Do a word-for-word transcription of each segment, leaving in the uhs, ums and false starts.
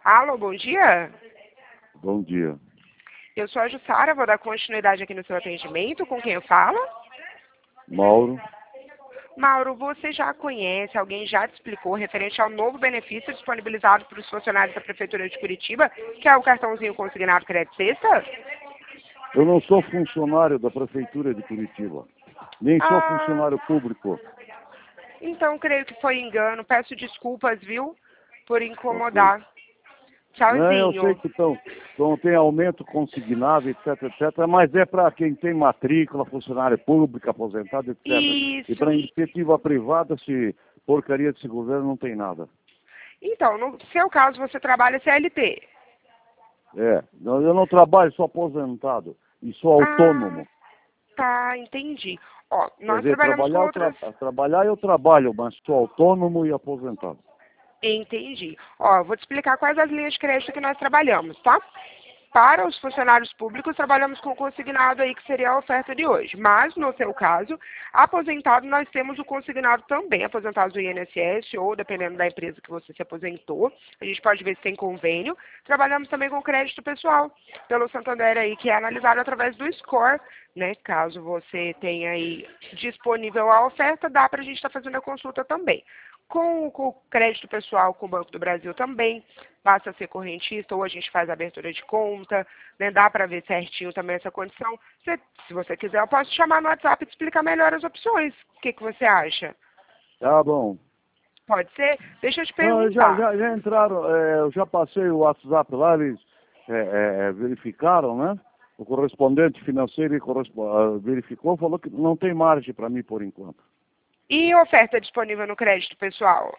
Alô, bom dia. Bom dia. Eu sou a Jussara, vou dar continuidade aqui no seu atendimento. Com quem eu falo? Mauro. Mauro, você já conhece, alguém já te explicou referente ao novo benefício disponibilizado para os funcionários da Prefeitura de Curitiba, que é o cartãozinho consignado Crédito Sexta? Eu não sou funcionário da Prefeitura de Curitiba. Nem sou Ah, funcionário público. então creio que foi engano. Peço desculpas, viu, por Ok. incomodar. Não, eu sei Tchauzinho. que tão, tão, tem aumento consignado, etc, etcétera. Mas é para quem tem matrícula, funcionário público, aposentado, etcétera. E Isso. para iniciativa privada, se porcaria desse governo, não tem nada. Então, no seu caso, você trabalha C L T? É, não- eu não trabalho, sou aposentado e sou Ah, autônomo. tá, entendi. Ó, Quer nós dizer, trabalhamos com trabalhar eu, tra outras... trabalhar eu trabalho, mas sou autônomo e aposentado. Entendi. Ó, vou te explicar quais as linhas de crédito que nós trabalhamos, tá? Para os funcionários públicos, trabalhamos com o consignado aí, que seria a oferta de hoje. Mas, no seu caso, aposentado, nós temos o consignado também, aposentados do I N S S, ou dependendo da empresa que você se aposentou. A gente pode ver se tem convênio. Trabalhamos também com crédito pessoal, pelo Santander aí, que é analisado através do score, né? Caso você tenha aí disponível a oferta, dá para a gente estar fazendo a consulta também. Com o crédito pessoal com o Banco do Brasil também, basta ser correntista ou a gente faz a abertura de conta, né? Dá para ver certinho também essa condição. Se, se você quiser, eu posso te chamar no WhatsApp e te explicar melhor as opções. O que, que você acha? Tá bom. Pode ser? Deixa eu te Não, já, perguntar. já, já entraram, é, eu já passei o WhatsApp lá, eles é, é, verificaram, né? O correspondente financeiro correspo- ah, verificou, falou que não tem margem para mim por enquanto. E oferta disponível no crédito pessoal?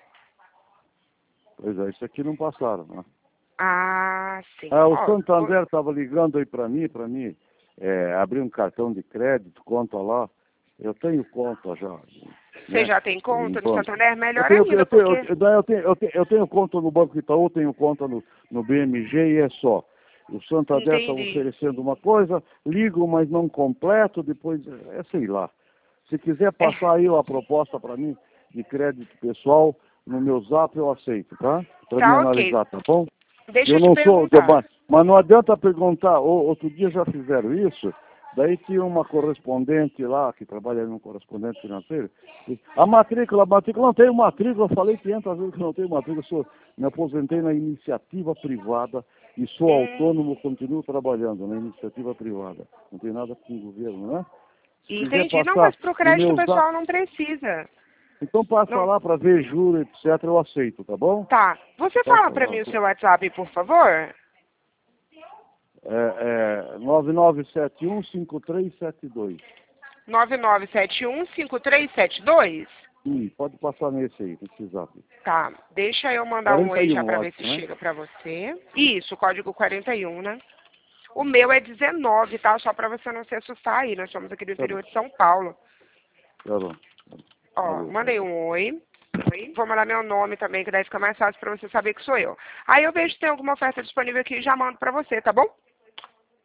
Pois é, isso aqui não passaram, né? Ah, sim. Ah, o Ó, vou- Santander estava ligando aí para mim, para mim é, abrir um cartão de crédito, conta lá. Eu tenho conta já, você né? já tem Em conta no banco. Santander? Eu Melhor tenho, ainda, eu tenho, eu porque... tenho, eu tenho, eu tenho, eu tenho conta no Banco Itaú, tenho conta no, no B M G e é só. O Santander está Entendi. oferecendo uma coisa, ligo, mas não completo, depois, é sei lá. Se quiser É, passar aí a proposta para mim de crédito pessoal, no meu zap eu aceito, tá? Para me tá ok. analisar, tá bom? Deixa Eu eu te não sou, perguntar. mas mas não adianta perguntar, o- outro dia já fizeram isso, daí tinha uma correspondente lá, que trabalha num correspondente financeiro, e, a matrícula, a matrícula, não tenho matrícula, eu falei quinhentas vezes que não tenho matrícula, eu sou, me aposentei na iniciativa privada e sou autônomo, Hum, continuo trabalhando na iniciativa privada, não tem nada com o governo, né? Se quiser entendi. Não, passar mas pro no crédito meu zap, pessoal não precisa. então passa Não. lá para ver juro, etcétera, eu aceito, tá bom? Tá. Você fala Passa pra lá. mim o seu WhatsApp, por favor? É, é nove nove sete um cinco três sete dois. nove nove sete um cinco três sete dois? Sim, pode passar nesse aí, nesse zap. Tá. Deixa eu mandar um quarenta oi e já um, pra eu ver acho, se né? chega pra você. Isso, código quarenta e um, né? O meu é dezenove, tá? Só pra você não se assustar aí. Nós somos aqui do Tá bom, interior de São Paulo. tá bom. Ó, Valeu, tchau, mandei tchau. um oi. Vou mandar meu nome também, que daí fica mais fácil pra você saber que sou eu. Aí eu vejo se tem alguma oferta disponível aqui e já mando pra você, tá bom?